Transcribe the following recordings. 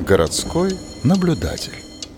Городской наблюдатель.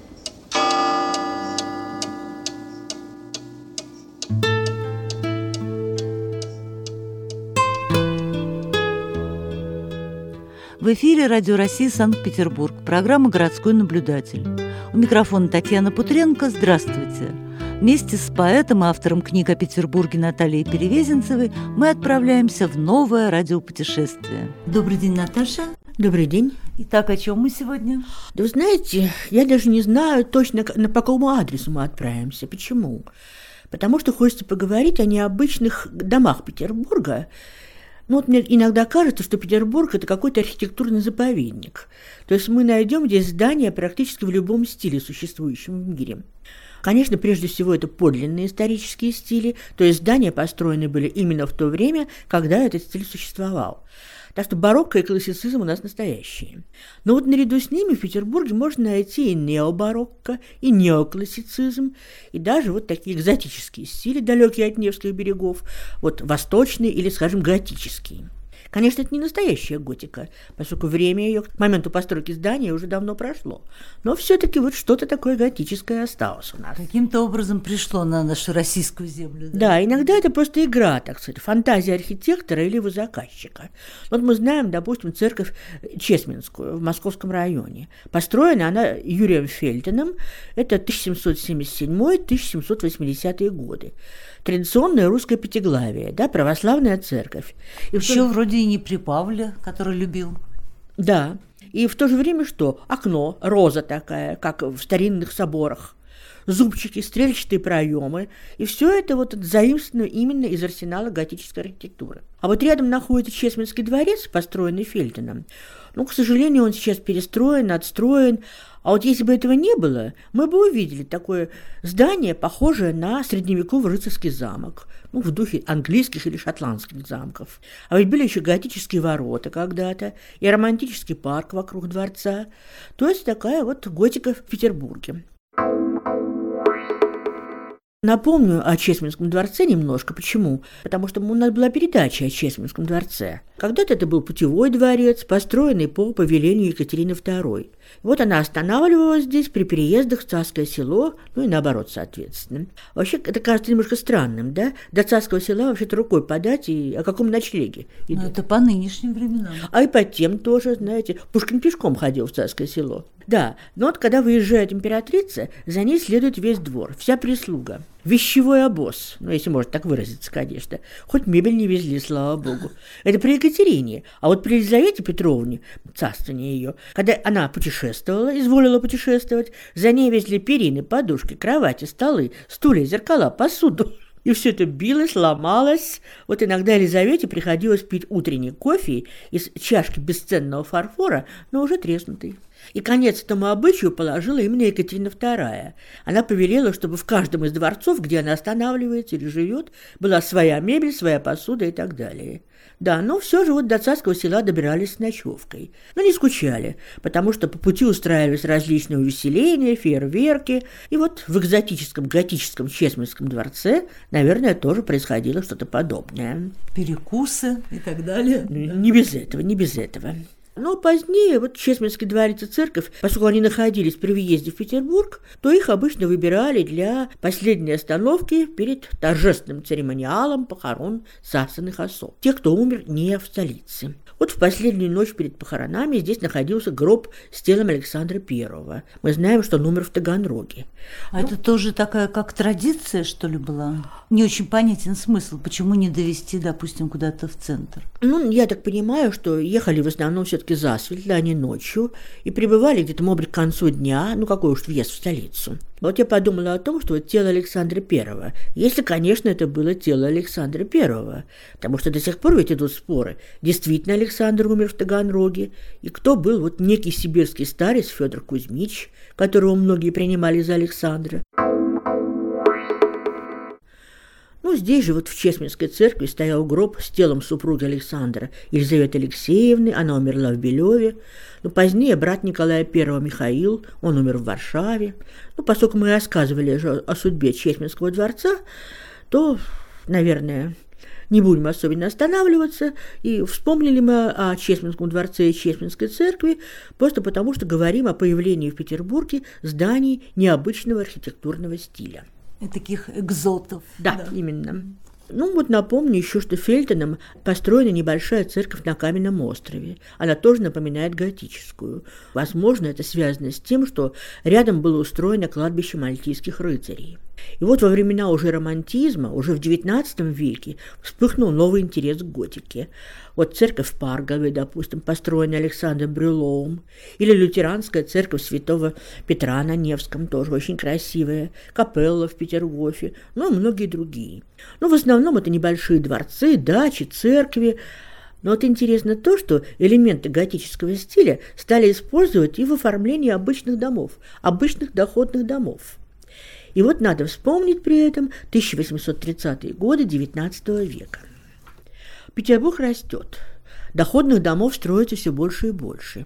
В эфире Радио России Санкт-Петербург, программа «Городской наблюдатель». У микрофона Татьяна Путренко. Здравствуйте. Вместе с поэтом и автором книг о Петербурге Натальей Перевезенцевой мы отправляемся в новое радиопутешествие. Добрый день, Наташа. Добрый день. Итак, о чем мы сегодня? Да вы знаете, я даже не знаю точно, по какому адресу мы отправимся. Почему? Потому что хочется поговорить о необычных домах Петербурга. Вот мне иногда кажется, что Петербург – это какой-то архитектурный заповедник. То есть мы найдем здесь здания практически в любом стиле, существующем в мире. Конечно, прежде всего, это подлинные исторические стили, то есть здания построены были именно в то время, когда этот стиль существовал. Так что барокко и классицизм у нас настоящие. Но вот наряду с ними в Петербурге можно найти и необарокко, и неоклассицизм, и даже вот такие экзотические стили, далекие от Невских берегов, вот восточные или, скажем, готические. Конечно, это не настоящая готика, поскольку время ее к моменту постройки здания уже давно прошло. Но все-таки вот что-то такое готическое осталось у нас. Каким-то образом пришло на нашу российскую землю. Да, иногда это просто игра, так сказать, фантазия архитектора или его заказчика. Вот мы знаем, допустим, церковь Чесменскую в Московском районе. Построена она Юрием Фельтиным, это 1777-1780 годы. Традиционное русское пятиглавие, да, православная церковь. Еще вроде и не при Павле, который любил. Да, и в то же время что? Окно, роза такая, как в старинных соборах, зубчики, стрельчатые проемы, и все это вот заимствовано именно из арсенала готической архитектуры. А вот рядом находится Чесменский дворец, построенный Фельтином. Ну, к сожалению, он сейчас перестроен, отстроен. А вот если бы этого не было, мы бы увидели такое здание, похожее на средневековый рыцарский замок, ну, в духе английских или шотландских замков. А ведь были еще готические ворота когда-то и романтический парк вокруг дворца. То есть такая вот готика в Петербурге. Напомню о Чесменском дворце немножко. Почему? Потому что у нас была передача о Чесменском дворце. Когда-то это был путевой дворец, построенный по повелению Екатерины II. Вот она останавливалась здесь при переездах в Царское Село, ну и наоборот, соответственно. Вообще, это кажется немножко странным, да? До Царского Села вообще-то рукой подать, и о каком ночлеге идут. Ну, это по нынешним временам. А и по тем тоже, знаете, Пушкин пешком ходил в Царское Село. Да, но вот когда выезжает императрица, за ней следует весь двор, вся прислуга. Вещевой обоз, ну, если можно так выразиться, конечно. Хоть мебель не везли, слава богу. Это при Екатерине. А вот при Елизавете Петровне, царствование ее, когда она путешествовала, изволила путешествовать, за ней везли перины, подушки, кровати, столы, стулья, зеркала, посуду. И все это билось, ломалось. Вот иногда Елизавете приходилось пить утренний кофе из чашки бесценного фарфора, но уже треснутой. И конец этому обычаю положила именно Екатерина II. Она повелела, чтобы в каждом из дворцов, где она останавливается или живет, была своя мебель, своя посуда и так далее. Да, но все же вот до Царского Села добирались с ночевкой. Но не скучали, потому что по пути устраивались различные увеселения, фейерверки. И вот в экзотическом готическом Чесменском дворце, наверное, тоже происходило что-то подобное. Перекусы и так далее. Не без этого, не без этого. Но позднее вот Чесменский дворец и церковь, поскольку они находились при въезде в Петербург, то их обычно выбирали для последней остановки перед торжественным церемониалом похорон царственных особ, тех, кто умер не в столице. Вот в последнюю ночь перед похоронами здесь находился гроб с телом Александра I. Мы знаем, что он умер в Таганроге. А это тоже такая как традиция, что ли, была? Не очень понятен смысл, почему не довести, допустим, куда-то в центр? Ну, я так понимаю, что ехали в основном все-таки засветло, а не ночью, и прибывали где-то, может быть, к концу дня, ну, какой уж въезд в столицу. Вот я подумала о том, что вот тело Александра I, если, конечно, это было тело Александра I, потому что до сих пор ведь идут споры, действительно Александр умер в Таганроге, и кто был вот некий сибирский старец Федор Кузьмич, которого многие принимали за Александра. Ну, здесь же вот в Чесменской церкви стоял гроб с телом супруги Александра, Елизаветы Алексеевны, она умерла в Белеве. Но позднее брат Николая I Михаил, он умер в Варшаве. Ну, поскольку мы рассказывали о судьбе Чесменского дворца, то, наверное, Не будем особенно останавливаться, и вспомнили мы о Чесменском дворце и Чесменской церкви просто потому, что говорим о появлении в Петербурге зданий необычного архитектурного стиля. Таких экзотов. Да, именно. Ну вот напомню еще, что Фельтоном построена небольшая церковь на Каменном острове. Она тоже напоминает готическую. Возможно, это связано с тем, что рядом было устроено кладбище мальтийских рыцарей. И вот во времена уже романтизма, уже в XIX веке, вспыхнул новый интерес к готике. Вот церковь в Паргове, допустим, построенная Александром Брюловым, или лютеранская церковь святого Петра на Невском, тоже очень красивая, капелла в Петергофе, ну и многие другие. Но в основном это небольшие дворцы, дачи, церкви. Но вот интересно то, что элементы готического стиля стали использовать и в оформлении обычных домов, обычных доходных домов. И вот надо вспомнить при этом 1830-е годы XIX века. Петербург растет, доходных домов строится все больше и больше.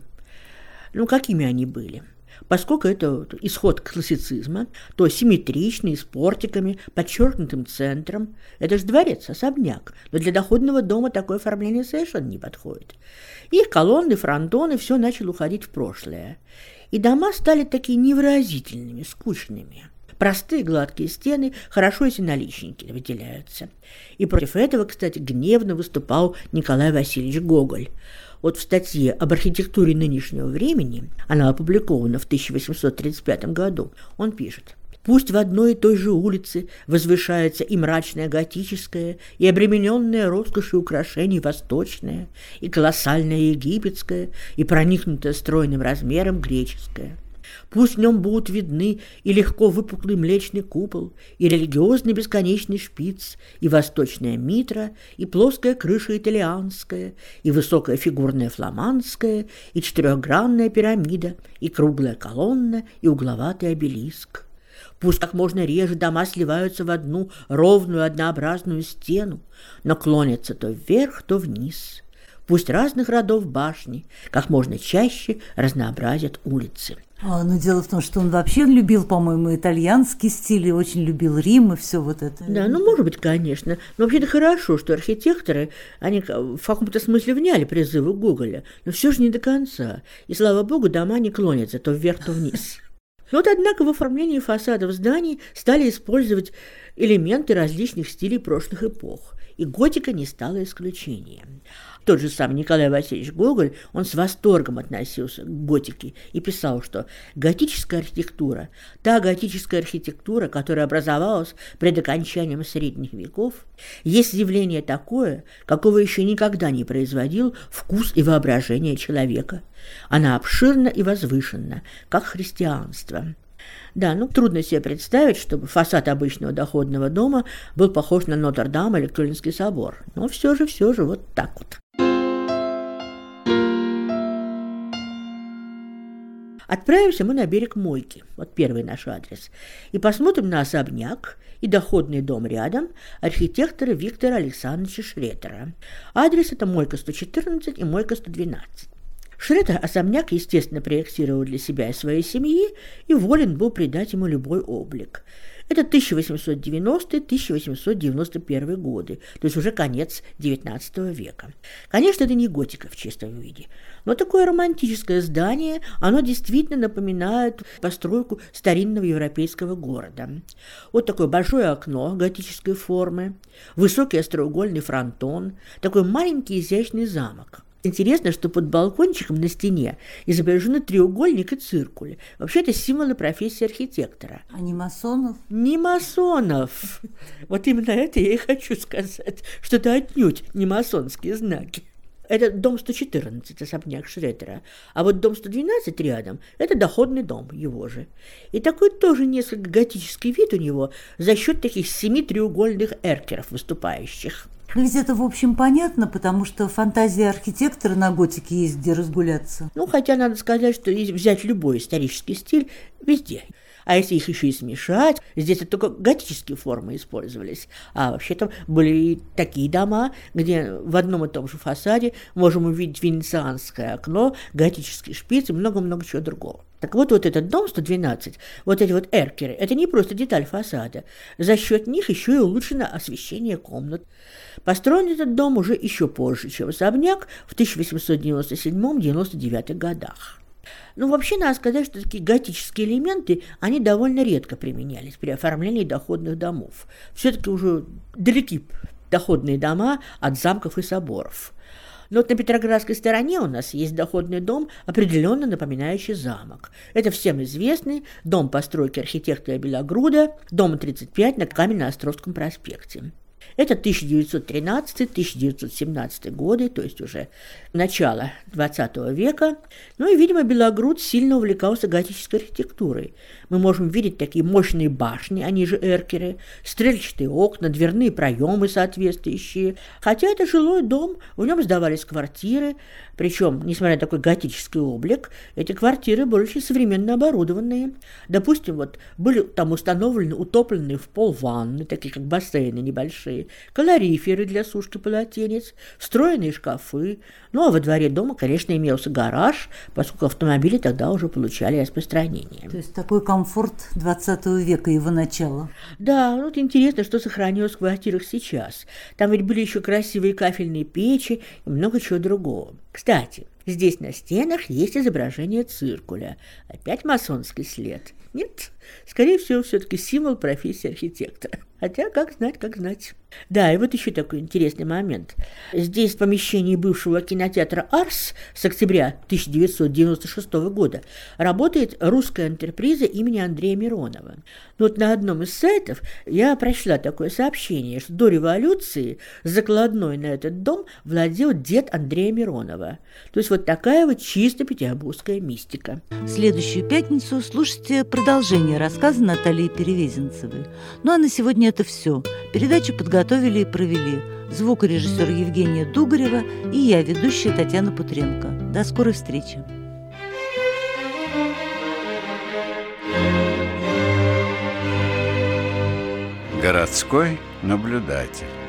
Ну, какими они были? Поскольку это исход классицизма, то симметричный, с портиками, подчеркнутым центром. Это же дворец, особняк, но для доходного дома такое оформление совершенно не подходит. Их колонны, фронтоны, все начало уходить в прошлое. И дома стали такие невыразительными, скучными. Простые гладкие стены, хорошо если наличники выделяются. И против этого, кстати, гневно выступал Николай Васильевич Гоголь. Вот в статье об архитектуре нынешнего времени, она опубликована в 1835 году, он пишет: «Пусть в одной и той же улице возвышается и мрачное готическое, и обремененное роскошью украшений восточное, и колоссальное египетское, и проникнутое стройным размером греческое. Пусть в нем будут видны и легко выпуклый млечный купол, и религиозный бесконечный шпиц, и восточная митра, и плоская крыша итальянская, и высокая фигурная фламандская, и четырехгранная пирамида, и круглая колонна, и угловатый обелиск. Пусть как можно реже дома сливаются в одну ровную однообразную стену, но клонятся то вверх, то вниз. Пусть разных родов башни как можно чаще разнообразят улицы». Но дело в том, что он вообще любил, по-моему, итальянский стиль, и очень любил Рим и все вот это. Да, ну, может быть, конечно. Но вообще-то хорошо, что архитекторы, они в каком-то смысле вняли призывы Гоголя, но все же не до конца. И, слава богу, дома не клонятся то вверх, то вниз. Но вот, однако, в оформлении фасадов зданий стали использовать элементы различных стилей прошлых эпох, и готика не стала исключением. Тот же самый Николай Васильевич Гоголь, он с восторгом относился к готике и писал, что готическая архитектура, та готическая архитектура, которая образовалась пред окончанием средних веков, есть явление такое, какого еще никогда не производил вкус и воображение человека. Она обширна и возвышенна, как христианство. Да, ну трудно себе представить, чтобы фасад обычного доходного дома был похож на Нотр-Дам или Тюльнский собор. Но все же, вот так вот. Отправимся мы на берег Мойки, вот первый наш адрес, и посмотрим на особняк и доходный дом рядом архитектора Виктора Александровича Шретера. Адрес это Мойка 114 и Мойка 112. Шретер особняк, естественно, проектировал для себя и своей семьи и волен был придать ему любой облик. Это 1890-1891 годы, то есть уже конец XIX века. Конечно, это не готика в чистом виде, но такое романтическое здание, оно действительно напоминает постройку старинного европейского города. Вот такое большое окно готической формы, высокий остроугольный фронтон, такой маленький изящный замок. Интересно, что под балкончиком на стене изображены треугольник и циркуль. Вообще, это символы профессии архитектора. А не масонов? Не масонов. Вот именно это я и хочу сказать, что это отнюдь не масонские знаки. Это дом 114, особняк Шретера. А вот дом 112 рядом – это доходный дом его же. И такой тоже несколько готический вид у него за счет таких 7 треугольных эркеров выступающих. Но ведь это, в общем, понятно, потому что фантазия архитектора на готике есть где разгуляться. Ну, хотя надо сказать, что если взять любой исторический стиль, везде. А если их еще и смешать, здесь только готические формы использовались. А вообще-то были и такие дома, где в одном и том же фасаде можем увидеть венецианское окно, готический шпиц и много-много чего другого. Так вот этот дом 112, вот эти вот эркеры, это не просто деталь фасада. За счет них еще и улучшено освещение комнат. Построен этот дом уже еще позже, чем особняк, в 1897-99 годах. Ну, вообще, надо сказать, что такие готические элементы, они довольно редко применялись при оформлении доходных домов. Все-таки уже далеки доходные дома от замков и соборов. Но вот на Петроградской стороне у нас есть доходный дом, определенно напоминающий замок. Это всем известный дом постройки архитектора Белогруда, дом 35 на Каменноостровском проспекте. Это 1913-1917 годы, то есть уже начало XX века. Ну и, видимо, Белогруд сильно увлекался готической архитектурой. Мы можем видеть такие мощные башни, они же эркеры, стрельчатые окна, дверные проемы соответствующие. Хотя это жилой дом, в нем сдавались квартиры, причем, несмотря на такой готический облик, эти квартиры были очень современно оборудованные. Допустим, вот были там установлены утопленные в пол ванны, такие как бассейны небольшие, калориферы для сушки полотенец, встроенные шкафы. Ну, а во дворе дома, конечно, имелся гараж, поскольку автомобили тогда уже получали распространение. То есть такой комфорт 20 века, его начала. Да, вот интересно, что сохранилось в квартирах сейчас. Там ведь были еще красивые кафельные печи и много чего другого. Кстати, здесь на стенах есть изображение циркуля. Опять масонский след. Нет, скорее всего, все-таки символ профессии архитектора. Хотя, как знать, как знать. Да, и вот еще такой интересный момент. Здесь в помещении бывшего кинотеатра «Арс» с октября 1996 года работает русская антреприза имени Андрея Миронова. Но вот на одном из сайтов я прочла такое сообщение, что до революции закладной на этот дом владел дед Андрея Миронова. То есть вот такая вот чисто петербургская мистика. В следующую пятницу слушайте продолжение рассказа Натальи Перевезенцевой. Ну а на сегодня это все. Передачу подготовили и провели звукорежиссер Евгения Дугарева и я, ведущая Татьяна Путренко. До скорой встречи. Городской наблюдатель.